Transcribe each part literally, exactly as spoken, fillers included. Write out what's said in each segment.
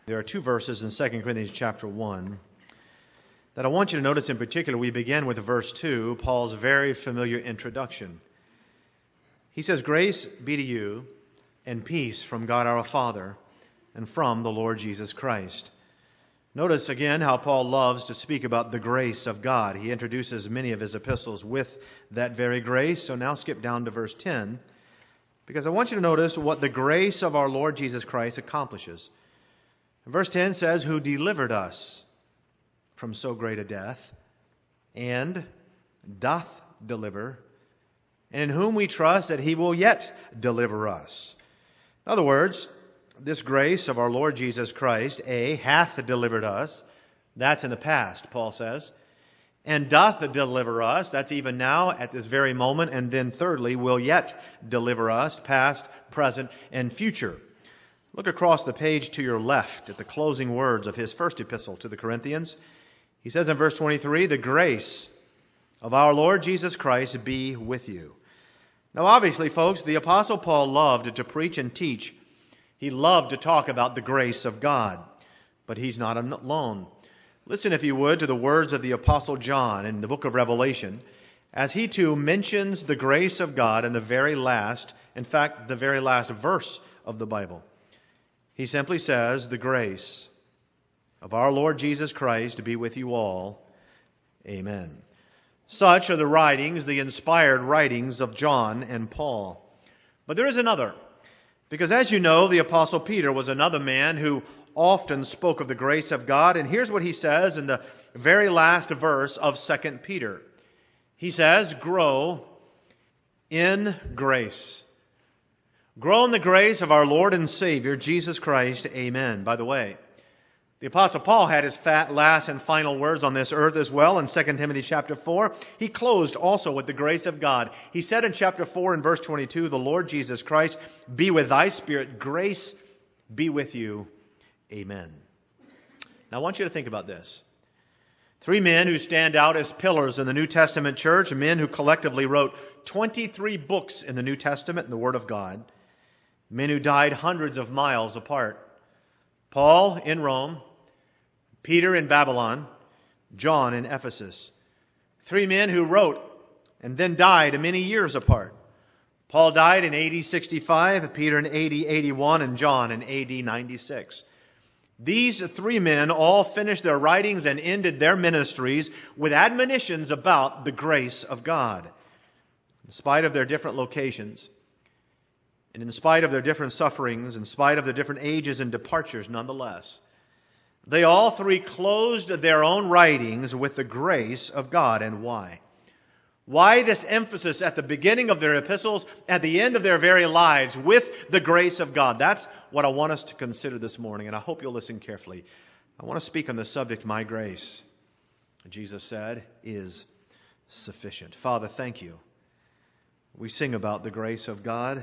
There are two verses in Second Corinthians chapter one that I want you to notice in particular. We begin with verse two, Paul's very familiar introduction. He says, "Grace be to you and peace from God our Father and from the Lord Jesus Christ." Notice again how Paul loves to speak about the grace of God. He introduces many of his epistles with that very grace. So now skip down to verse ten, because I want you to notice what the grace of our Lord Jesus Christ accomplishes. Verse ten says, "Who delivered us from so great a death, and doth deliver, and in whom we trust that he will yet deliver us." In other words, this grace of our Lord Jesus Christ, A, hath delivered us. That's in the past, Paul says. And doth deliver us. That's even now at this very moment. And then thirdly, will yet deliver us, past, present, and future. Look across the page to your left at the closing words of his first epistle to the Corinthians. He says in verse twenty-three, "The grace of our Lord Jesus Christ be with you." Now obviously, folks, the Apostle Paul loved to preach and teach. He loved to talk about the grace of God. But he's not alone. Listen, if you would, to the words of the Apostle John in the book of Revelation, as he too mentions the grace of God in the very last, in fact, the very last verse of the Bible. He simply says, "The grace of our Lord Jesus Christ be with you all. Amen." Such are the writings, the inspired writings of John and Paul. But there is another, because as you know, the Apostle Peter was another man who often spoke of the grace of God. And here's what he says in the very last verse of Second Peter. He says, "Grow in grace." Grow in the grace of our Lord and Savior, Jesus Christ. Amen. By the way, the Apostle Paul had his fat last and final words on this earth as well in Second Timothy chapter four. He closed also with the grace of God. He said in chapter four and verse twenty-two, "The Lord Jesus Christ be with thy spirit. Grace be with you. Amen." Now I want you to think about this. Three men who stand out as pillars in the New Testament church, men who collectively wrote twenty-three books in the New Testament in the Word of God, men who died hundreds of miles apart. Paul in Rome, Peter in Babylon, John in Ephesus. Three men who wrote and then died many years apart. Paul died in A D sixty-five, Peter in A D eighty-one, and John in A D ninety-six. These three men all finished their writings and ended their ministries with admonitions about the grace of God. In spite of their different locations, and in spite of their different sufferings, in spite of their different ages and departures, nonetheless, they all three closed their own writings with the grace of God. And why? Why this emphasis at the beginning of their epistles, at the end of their very lives, with the grace of God? That's what I want us to consider this morning, and I hope you'll listen carefully. I want to speak on the subject, "My grace," Jesus said, "is sufficient." Father, thank you. We sing about the grace of God.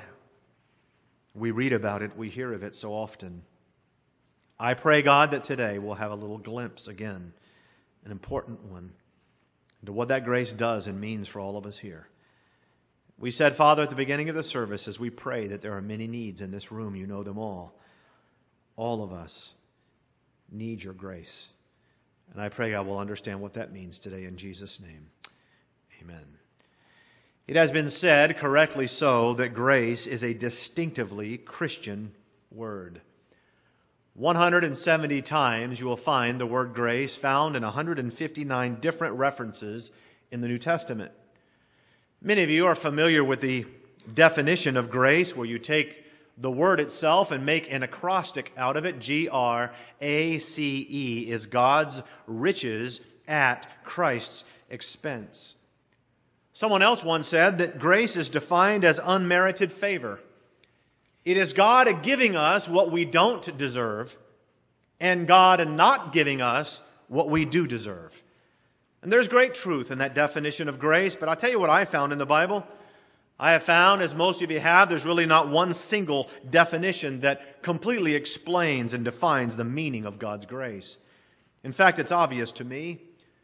We read about it. We hear of it so often. I pray, God, that today we'll have a little glimpse again, an important one, into what that grace does and means for all of us here. We said, Father, at the beginning of the service, as we pray, that there are many needs in this room. You know them all. All of us need your grace. And I pray God will understand what that means today in Jesus' name. Amen. It has been said, correctly so, that grace is a distinctively Christian word. one hundred seventy times you will find the word grace found in one hundred fifty-nine different references in the New Testament. Many of you are familiar with the definition of grace, where you take the word itself and make an acrostic out of it. G R A C E is God's riches at Christ's expense. Someone else once said that grace is defined as unmerited favor. It is God giving us what we don't deserve, and God not giving us what we do deserve. And there's great truth in that definition of grace, but I'll tell you what I found in the Bible. I have found, as most of you have, there's really not one single definition that completely explains and defines the meaning of God's grace. In fact, it's obvious to me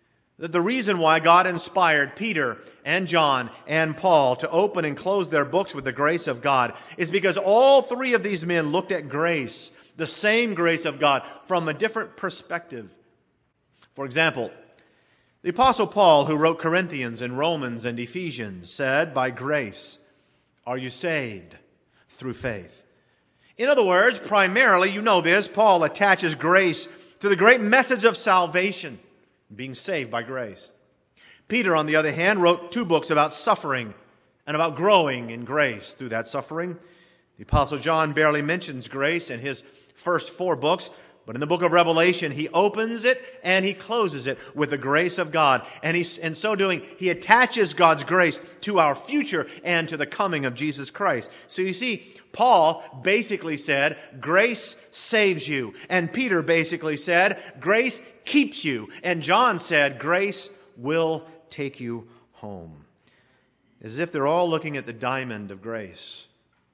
that the reason why God inspired Peter and John and Paul to open and close their books with the grace of God is because all three of these men looked at grace, the same grace of God, from a different perspective. For example, the Apostle Paul, who wrote Corinthians and Romans and Ephesians, said, "By grace are you saved through faith." In other words, primarily, you know this, Paul attaches grace to the great message of salvation, being saved by grace. Peter, on the other hand, wrote two books about suffering and about growing in grace through that suffering. The Apostle John barely mentions grace in his first four books, but in the book of Revelation, he opens it and he closes it with the grace of God. And he, in so doing, he attaches God's grace to our future and to the coming of Jesus Christ. So you see, Paul basically said, grace saves you. And Peter basically said, grace keeps you. And John said, grace will take you home. As if they're all looking at the diamond of grace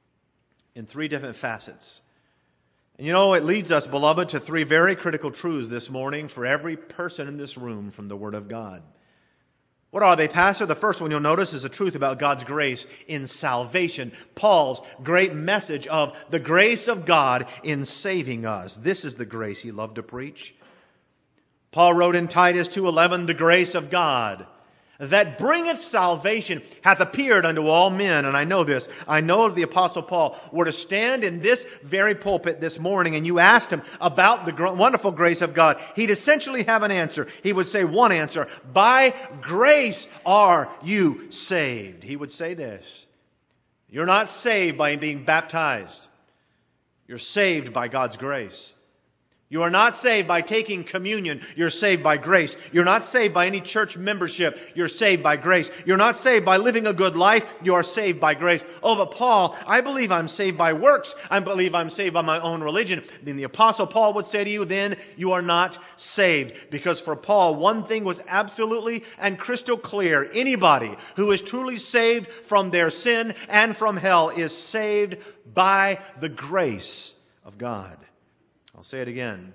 in three different facets. And you know, it leads us, beloved, to three very critical truths this morning for every person in this room from the Word of God. What are they, Pastor? The first one you'll notice is the truth about God's grace in salvation. Paul's great message of the grace of God in saving us. This is the grace he loved to preach. Paul wrote in Titus two eleven, "The grace of God that bringeth salvation hath appeared unto all men." And I know this. I know if the Apostle Paul were to stand in this very pulpit this morning and you asked him about the gr- wonderful grace of God, he'd essentially have an answer. He would say one answer: by grace are you saved. He would say this: you're not saved by being baptized. You're saved by God's grace. You are not saved by taking communion. You're saved by grace. You're not saved by any church membership. You're saved by grace. You're not saved by living a good life. You are saved by grace. Oh, but Paul, I believe I'm saved by works. I believe I'm saved by my own religion. Then the Apostle Paul would say to you, then you are not saved. Because for Paul, one thing was absolutely and crystal clear. Anybody who is truly saved from their sin and from hell is saved by the grace of God. I'll say it again.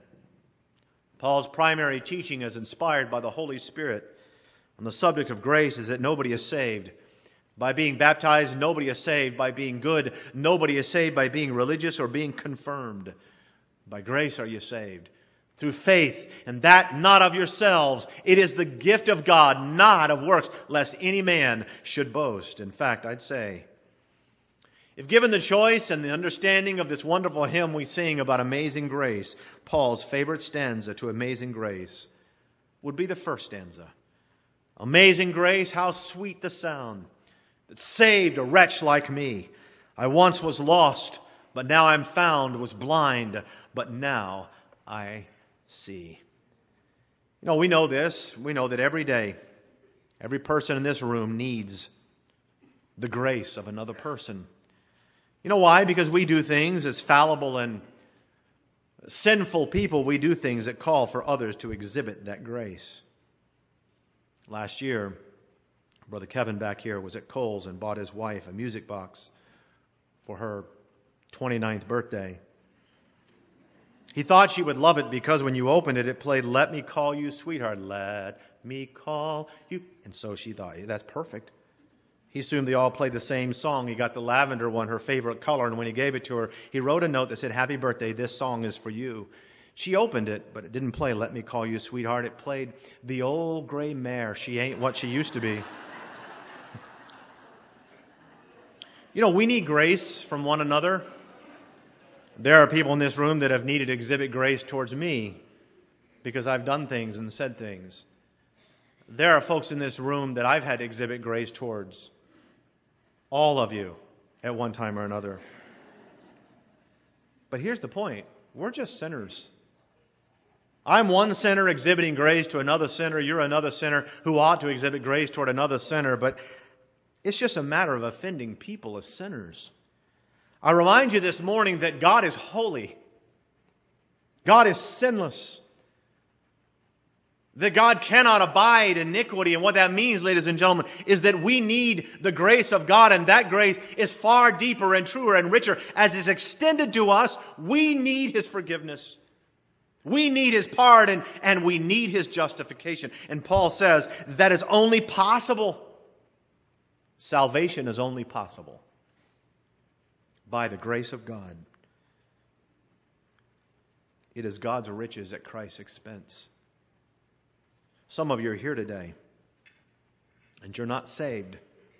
Paul's primary teaching, as inspired by the Holy Spirit on the subject of grace, is that nobody is saved by being baptized. Nobody is saved by being good. Nobody is saved by being religious or being confirmed. By grace are you saved, through faith, and that not of yourselves. It is the gift of God, not of works, lest any man should boast. In fact, I'd say, if given the choice and the understanding of this wonderful hymn we sing about amazing grace, Paul's favorite stanza to amazing grace would be the first stanza. Amazing grace, how sweet the sound that saved a wretch like me. I once was lost, but now I'm found, was blind, but now I see. You know, we know this. We know that every day, every person in this room needs the grace of another person. You know why? Because we do things as fallible and sinful people. We do things that call for others to exhibit that grace. Last year, Brother Kevin back here was at Kohl's and bought his wife a music box for her twenty-ninth birthday. He thought she would love it because when you opened it, it played "Let Me Call You Sweetheart." Let me call you. And so she thought, that's perfect. He assumed they all played the same song. He got the lavender one, her favorite color, and when he gave it to her, he wrote a note that said, "Happy birthday, this song is for you." She opened it, but it didn't play "Let Me Call You Sweetheart." It played "The Old Gray Mare, She Ain't What She Used to Be." You know, we need grace from one another. There are people in this room that have needed to exhibit grace towards me because I've done things and said things. There are folks in this room that I've had to exhibit grace towards. All of you at one time or another. But here's the point. We're just sinners. I'm one sinner exhibiting grace to another sinner. You're another sinner who ought to exhibit grace toward another sinner. But it's just a matter of offending people as sinners. I remind you this morning that God is holy. God is sinless. That God cannot abide iniquity. And what that means, ladies and gentlemen, is that we need the grace of God. And that grace is far deeper and truer and richer. As is extended to us, we need His forgiveness. We need His pardon and we need His justification. And Paul says that is only possible. Salvation is only possible by the grace of God. It is God's riches at Christ's expense. Some of you are here today and you're not saved.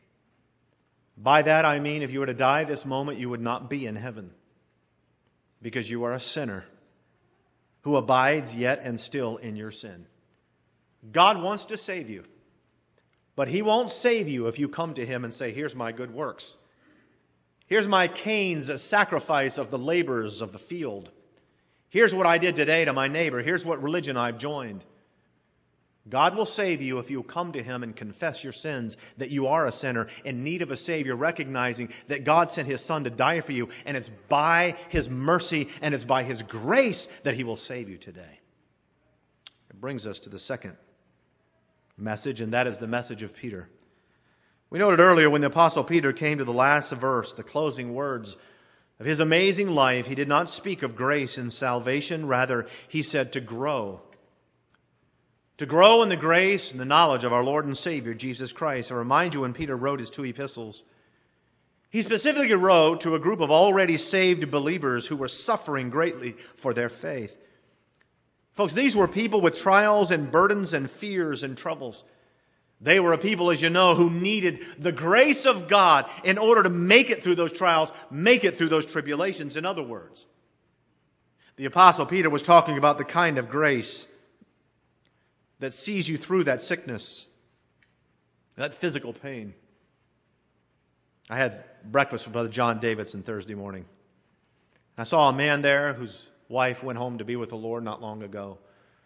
By that I mean if you were to die this moment, you would not be in heaven because you are a sinner who abides yet and still in your sin. God wants to save you, but He won't save you if you come to Him and say, here's my good works. Here's my Cain's sacrifice of the labors of the field. Here's what I did today to my neighbor. Here's what religion I've joined. God will save you if you come to Him and confess your sins, that you are a sinner in need of a Savior, recognizing that God sent His Son to die for you, and it's by His mercy and it's by His grace that He will save you today. It brings us to the second message, and that is the message of Peter. We noted earlier when the Apostle Peter came to the last verse, the closing words of his amazing life, he did not speak of grace and salvation. Rather, he said to grow. To grow in the grace and the knowledge of our Lord and Savior, Jesus Christ. I remind you, when Peter wrote his two epistles, he specifically wrote to a group of already saved believers who were suffering greatly for their faith. Folks, these were people with trials and burdens and fears and troubles. They were a people, as you know, who needed the grace of God in order to make it through those trials, make it through those tribulations. In other words, the Apostle Peter was talking about the kind of grace that sees you through that sickness, that physical pain. I had breakfast with Brother John Davidson Thursday morning. I saw a man there whose wife went home to be with the Lord not long ago.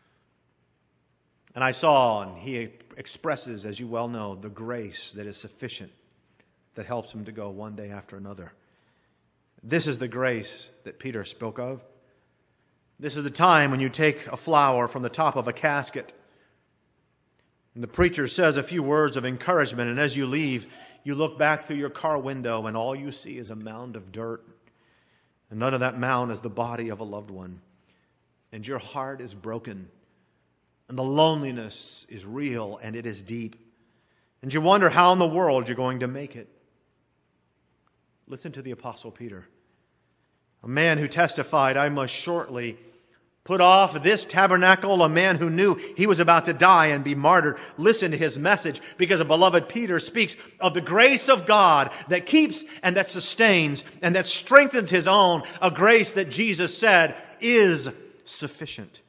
And I saw, and he expresses, as you well know, the grace that is sufficient that helps him to go one day after another. This is the grace that Peter spoke of. This is the time when you take a flower from the top of a casket, and the preacher says a few words of encouragement, and as you leave, you look back through your car window and all you see is a mound of dirt. And none of that mound is the body of a loved one. And your heart is broken. And the loneliness is real and it is deep. And you wonder how in the world you're going to make it. Listen to the Apostle Peter, a man who testified, I must shortly put off this tabernacle, a man who knew he was about to die and be martyred. Listen to his message, because a beloved Peter speaks of the grace of God that keeps and that sustains and that strengthens his own, a grace that Jesus said is sufficient.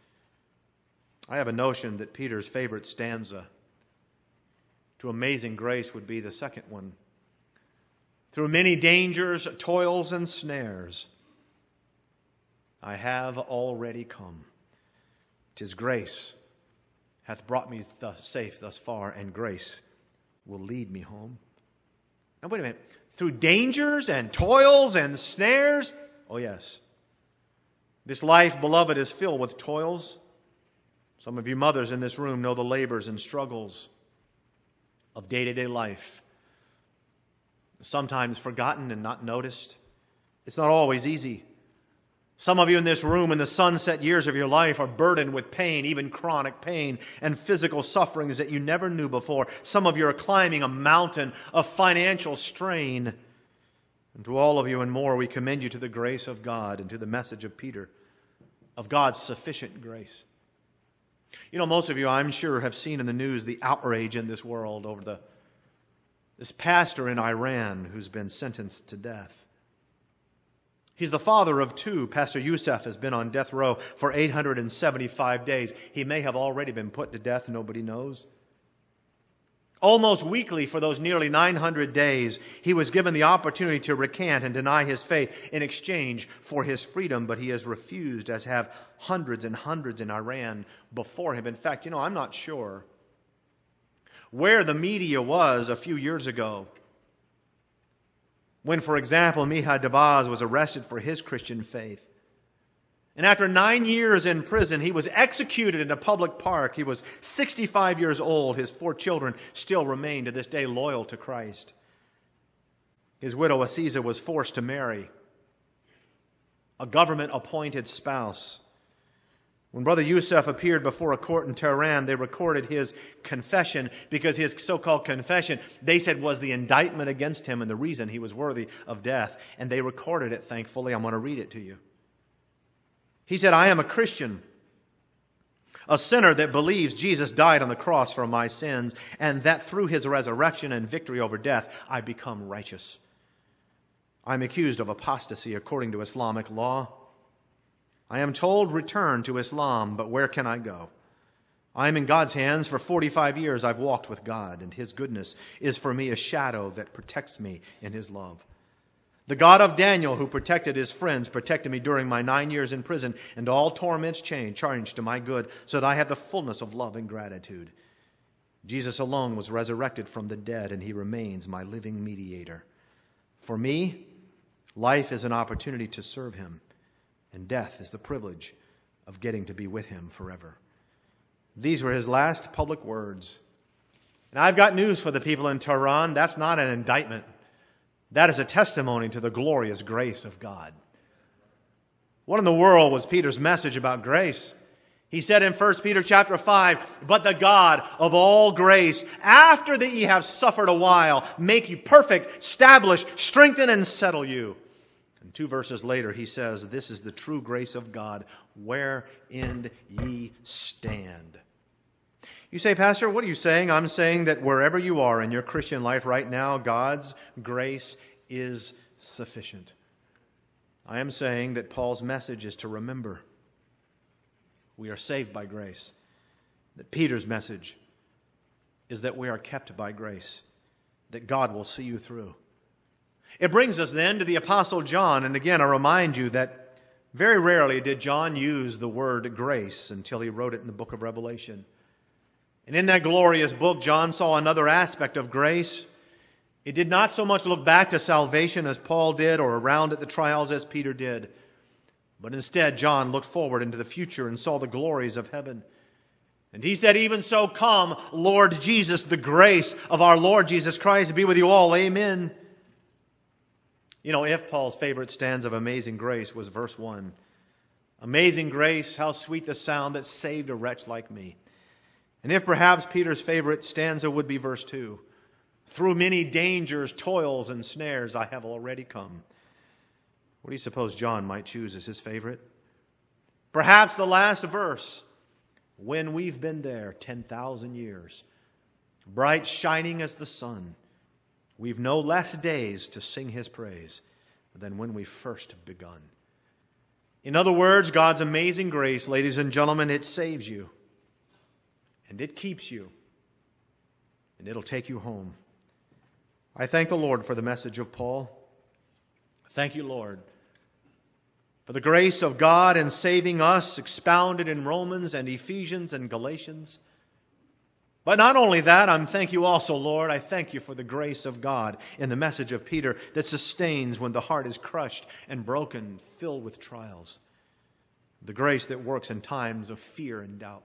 I have a notion that Peter's favorite stanza to amazing grace would be the second one. Through many dangers, toils, and snares, I have already come. 'Tis grace hath brought me thus safe thus far, and grace will lead me home. Now wait a minute. Through dangers and toils and snares? Oh yes. This life, beloved, is filled with toils. Some of you mothers in this room know the labors and struggles of day-to-day life. Sometimes forgotten and not noticed. It's not always easy. Some of you in this room in the sunset years of your life are burdened with pain, even chronic pain and physical sufferings that you never knew before. Some of you are climbing a mountain of financial strain. And to all of you and more, we commend you to the grace of God and to the message of Peter, of God's sufficient grace. You know, most of you, I'm sure, have seen in the news the outrage in this world over the this pastor in Iran who's been sentenced to death. He's the father of two. Pastor Youssef has been on death row for eight hundred seventy-five days. He may have already been put to death. Nobody knows. Almost weekly for those nearly nine hundred days, he was given the opportunity to recant and deny his faith in exchange for his freedom, but he has refused, as have hundreds and hundreds in Iran before him. In fact, you know, I'm not sure where the media was a few years ago when, for example, Mihai Dabaz was arrested for his Christian faith. And after nine years in prison, he was executed in a public park. He was sixty-five years old. His four children still remain to this day loyal to Christ. His widow, Aziza, was forced to marry a government-appointed spouse. When Brother Yusuf appeared before a court in Tehran, they recorded his confession because his so-called confession, they said, was the indictment against him and the reason he was worthy of death. And they recorded it, thankfully. I'm going to read it to you. He said, I am a Christian, a sinner that believes Jesus died on the cross for my sins, and that through his resurrection and victory over death, I become righteous. I'm accused of apostasy according to Islamic law. I am told, return to Islam, but where can I go? I am in God's hands. For forty-five years I've walked with God, and his goodness is for me a shadow that protects me in his love. The God of Daniel, who protected his friends, protected me during my nine years in prison, and all torments changed to my good, so that I have the fullness of love and gratitude. Jesus alone was resurrected from the dead, and he remains my living mediator. For me, life is an opportunity to serve him, and death is the privilege of getting to be with him forever. These were his last public words. And I've got news for the people in Tehran. That's not an indictment. That is a testimony to the glorious grace of God. What in the world was Peter's message about grace? He said in First Peter chapter five, but the God of all grace, after that ye have suffered a while, make you perfect, establish, strengthen, and settle you. And two verses later, he says, this is the true grace of God, wherein ye stand. You say, Pastor, what are you saying? I'm saying that wherever you are in your Christian life right now, God's grace is sufficient. I am saying that Paul's message is to remember we are saved by grace. That Peter's message is that we are kept by grace, that God will see you through. It brings us then to the Apostle John. And again, I remind you that very rarely did John use the word grace until he wrote it in the book of Revelation. And in that glorious book, John saw another aspect of grace. It did not so much look back to salvation as Paul did, or around at the trials as Peter did. But instead, John looked forward into the future and saw the glories of heaven. And he said, even so come, Lord Jesus, the grace of our Lord Jesus Christ be with you all. Amen. You know, if Paul's favorite stanza of Amazing Grace was verse one. Amazing grace, how sweet the sound that saved a wretch like me. And if perhaps Peter's favorite stanza would be verse two. Through many dangers, toils, and snares I have already come. What do you suppose John might choose as his favorite? Perhaps the last verse. When we've been there ten thousand years, bright shining as the sun, we've no less days to sing his praise than when we first begun. In other words, God's amazing grace, ladies and gentlemen, it saves you. And it keeps you. And it'll take you home. I thank the Lord for the message of Paul. Thank you, Lord, for the grace of God in saving us, expounded in Romans and Ephesians and Galatians. But not only that, I'm thank you also, Lord. I thank you for the grace of God in the message of Peter that sustains when the heart is crushed and broken, filled with trials. The grace that works in times of fear and doubt.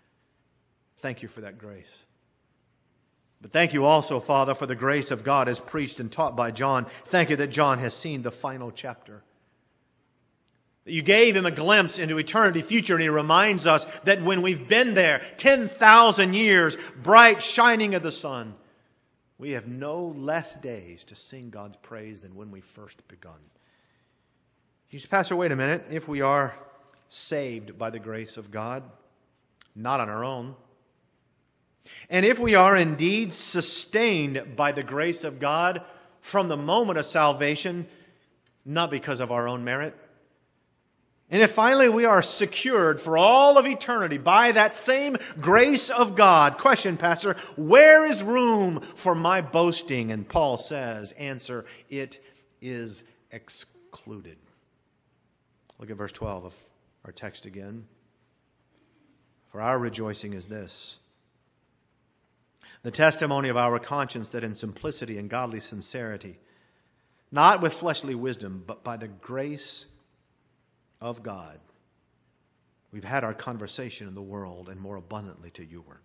Thank you for that grace. But thank you also, Father, for the grace of God as preached and taught by John. Thank you that John has seen the final chapter. That you gave him a glimpse into eternity future, and he reminds us that when we've been there ten thousand years, bright shining of the sun, we have no less days to sing God's praise than when we first begun. You say, Pastor, wait a minute. If we are saved by the grace of God, not on our own, and if we are indeed sustained by the grace of God from the moment of salvation, not because of our own merit, and if finally we are secured for all of eternity by that same grace of God, question, Pastor, where is room for my boasting? And Paul says, answer, it is excluded. Look at verse twelve of our text again. For our rejoicing is this, the testimony of our conscience, that in simplicity and godly sincerity, not with fleshly wisdom, but by the grace of God, we've had our conversation in the world, and more abundantly to youward.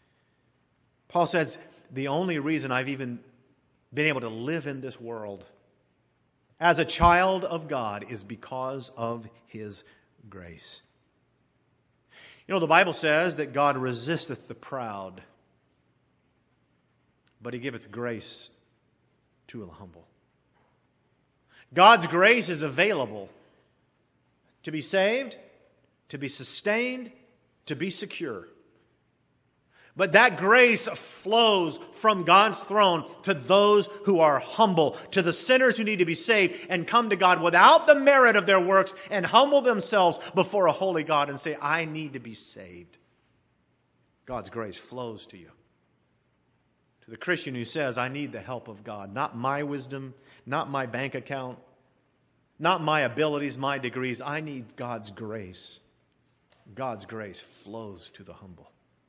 Paul says, the only reason I've even been able to live in this world as a child of God is because of his grace. You know, the Bible says that God resisteth the proud, but he giveth grace to the humble. God's grace is available to be saved, to be sustained, to be secure. But that grace flows from God's throne to those who are humble, to the sinners who need to be saved and come to God without the merit of their works and humble themselves before a holy God and say, I need to be saved. God's grace flows to you. To the Christian who says, I need the help of God, not my wisdom, not my bank account, not my abilities, my degrees. I need God's grace. God's grace flows to the humble.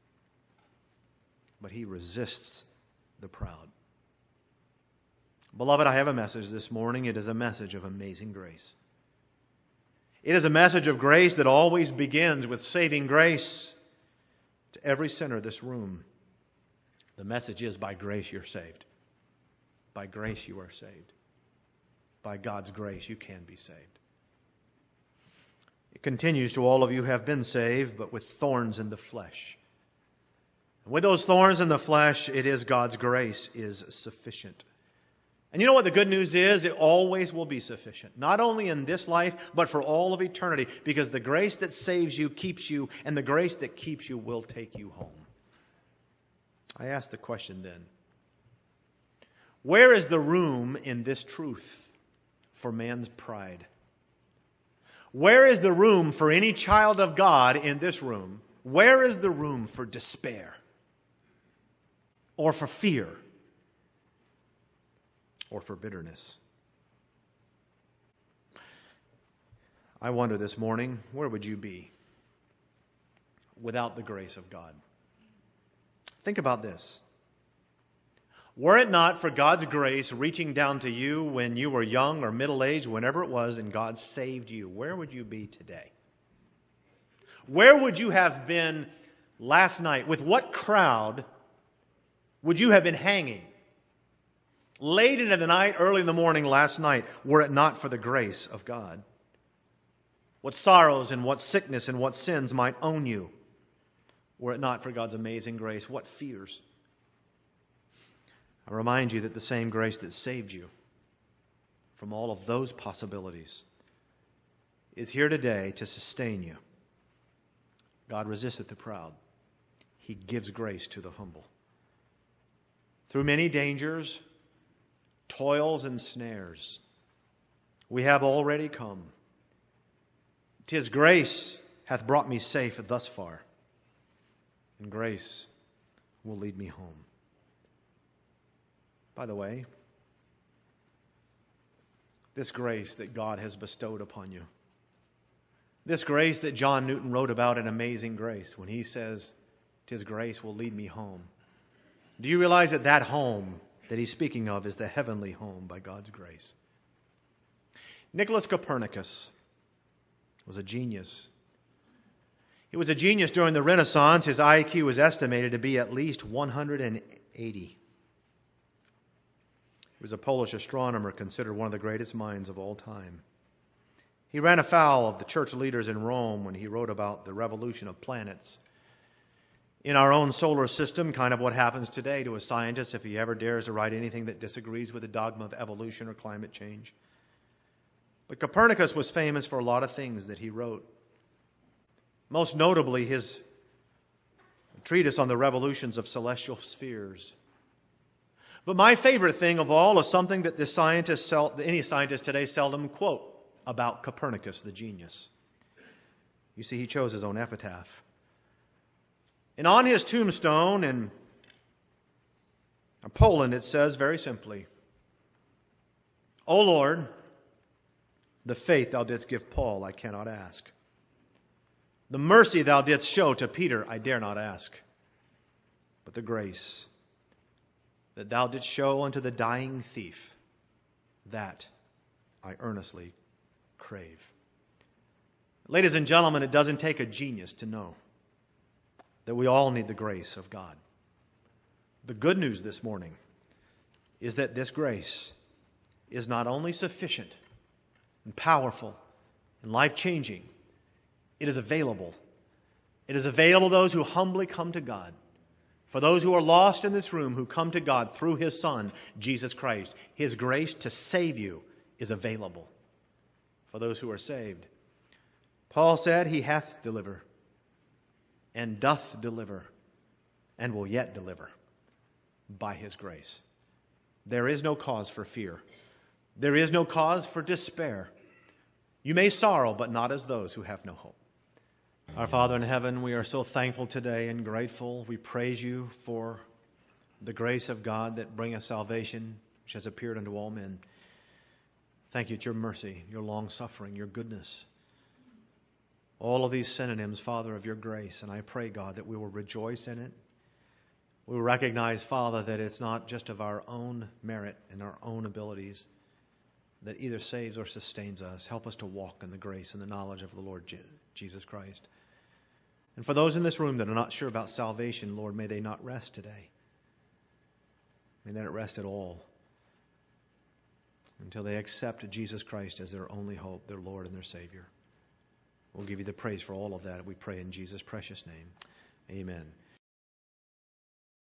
But he resists the proud. Beloved, I have a message this morning. It is a message of amazing grace. It is a message of grace that always begins with saving grace to every sinner in this room. The message is, by grace you're saved. By grace you are saved. By God's grace you can be saved. It continues to all of you have been saved, but with thorns in the flesh. And with those thorns in the flesh, it is God's grace is sufficient. And you know what the good news is? It always will be sufficient. Not only in this life, but for all of eternity. Because the grace that saves you keeps you, and the grace that keeps you will take you home. I ask the question then, where is the room in this truth for man's pride? Where is the room for any child of God in this room? Where is the room for despair? Or for fear? Or for bitterness? I wonder this morning, where would you be without the grace of God? Think about this. Were it not for God's grace reaching down to you when you were young or middle-aged, whenever it was, and God saved you, where would you be today? Where would you have been last night? With what crowd would you have been hanging late into the night, early in the morning last night, were it not for the grace of God? What sorrows and what sickness and what sins might own you, were it not for God's amazing grace? What fears? I remind you that the same grace that saved you from all of those possibilities is here today to sustain you. God resisteth the proud. He gives grace to the humble. Through many dangers, toils, and snares, we have already come. 'Tis grace hath brought me safe thus far, and grace will lead me home. By the way, this grace that God has bestowed upon you, this grace that John Newton wrote about in Amazing Grace, when he says, "'Tis grace will lead me home." Do you realize that that home that he's speaking of is the heavenly home by God's grace? Nicholas Copernicus was a genius. He was a genius during the Renaissance. His I Q was estimated to be at least one hundred eighty. He was a Polish astronomer considered one of the greatest minds of all time. He ran afoul of the church leaders in Rome when he wrote about the revolution of planets in our own solar system, kind of what happens today to a scientist if he ever dares to write anything that disagrees with the dogma of evolution or climate change. But Copernicus was famous for a lot of things that he wrote. Most notably, his treatise on the revolutions of celestial spheres. But my favorite thing of all is something that the scientists, any scientist today seldom quote about Copernicus, the genius. You see, he chose his own epitaph. And on his tombstone in Poland, it says very simply, "O Lord, the faith thou didst give Paul I cannot ask. The mercy thou didst show to Peter I dare not ask. But the grace that thou didst show unto the dying thief, that I earnestly crave." Ladies and gentlemen, it doesn't take a genius to know that we all need the grace of God. The good news this morning is that this grace is not only sufficient and powerful and life-changing, it is available It is available to those who humbly come to God. For those who are lost in this room, who come to God through his Son, Jesus Christ, his grace to save you is available for those who are saved. Paul said, he hath delivered, and doth deliver, and will yet deliver by his grace. There is no cause for fear. There is no cause for despair. You may sorrow, but not as those who have no hope. Our Father in heaven, we are so thankful today and grateful. We praise you for the grace of God that bringeth salvation, which has appeared unto all men. Thank you, it's your mercy, your long-suffering, your goodness. All of these synonyms, Father, of your grace. And I pray, God, that we will rejoice in it. We will recognize, Father, that it's not just of our own merit and our own abilities that either saves or sustains us. Help us to walk in the grace and the knowledge of the Lord Jesus Christ. And for those in this room that are not sure about salvation, Lord, may they not rest today. May they not rest at all until they accept Jesus Christ as their only hope, their Lord and their Savior. We'll give you the praise for all of that, we pray in Jesus' precious name. Amen.